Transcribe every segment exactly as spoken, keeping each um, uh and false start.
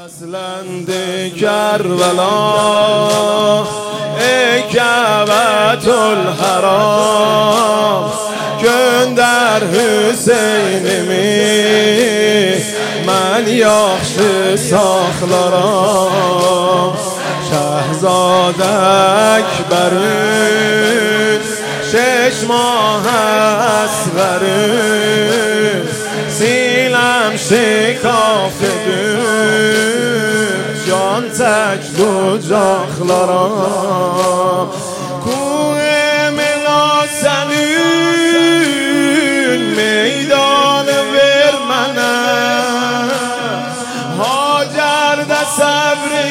اصلند کربلا ای کعبة الحرام gönder Hüseyn'imi mən yaxşı saxlaram Şəhzadə Əkbərin şeş mah əsvərin siləm şikaf edin can tək bucaqlara Kuemela sənin meydanı ver mənə Hacərdə səbri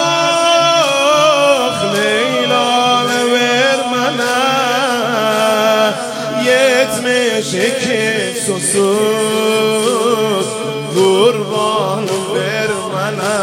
yox Leylanı ver mənə Yetmiş iki susuz Qurbanı ver mənə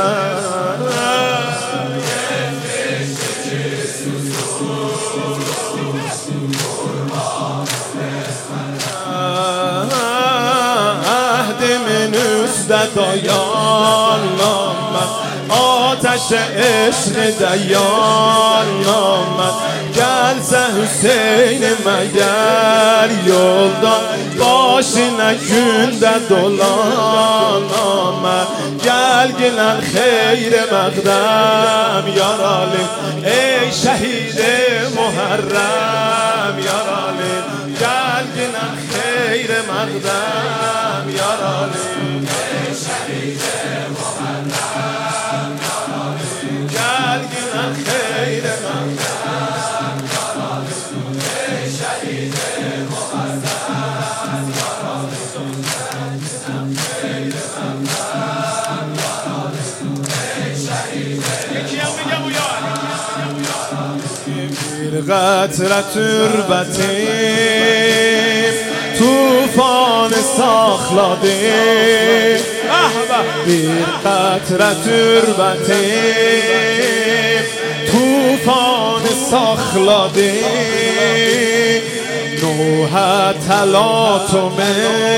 Əhdimin üstə dayanam mən Ateşə eşqdə yanam mən Gəlsə Hüseynimə gəl yoldan Başına gündə dolanam mən Gəl gilən xeyr məqdəm yaralı Ey şəhid-i Muhərrəm yaralı Gəl gilən xeyr məqdəm yaralı Ey şəhid-i Muhərrəm yaralı Gəl gilən xeyr məqdəm yaralı Ey şəhid-i Muhərrəm yaralı Gəl gilən xeyr məqdəm yaralı Ey şəhid-i Yekiyəm میگم و یار Bir قطره türbətim Tufanı saxladı Bir قطره türbətim Tufanı saxladı Nuhə təlatümü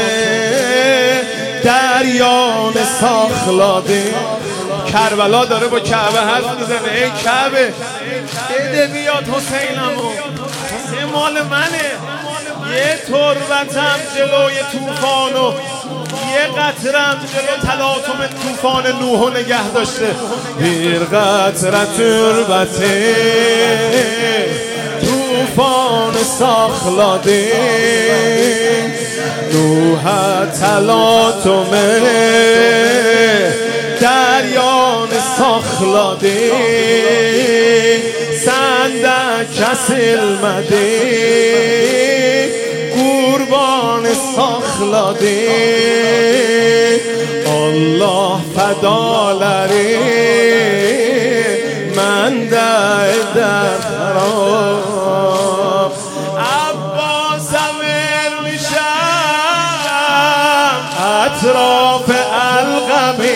Dəryanı saxladı کربلا داره با کعبه حرف میزنه ای کعبه بده بیاد حسینمو حسین مال منه یه تربتم جلوی توفانو یه قطرم جلو تلاطم توفان نوحو نگه داشته bir قطره تربته توفانı saxladı نوحə təlatümü Dəryanı saxladı Səndə kəsilmədi Qurbanı saxladı Allah fədaləri Məndə edər xərab Abbasa vermişəm Ətraf əlqəmi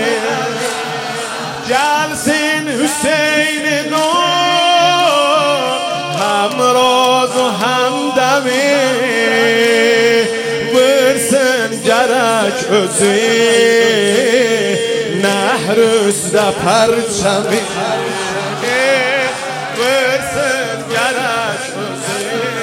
Gəlsin Hüseyin o Həmraz o həmdəmi Vırsın gərək özü Nəhr üstə pərçəmi Vırsın gərək özü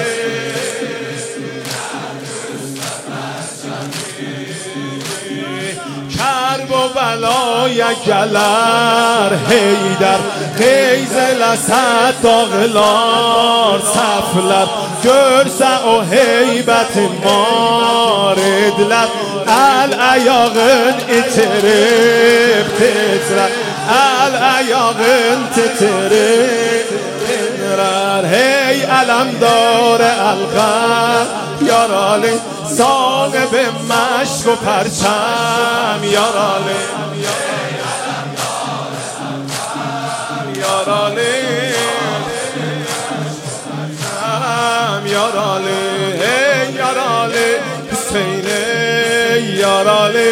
Kərb و بلای gələr Heydər Qeyzələ səd dağlar Səflər Görsə o heybətin mar edilər Əl əyağın itirib titrər Əl əyağın titrib titrər Hey ələmdar əlqəm yaralı صاحب مشک و پرچم یاراله یاراله یاراله یاراله حسین یاراله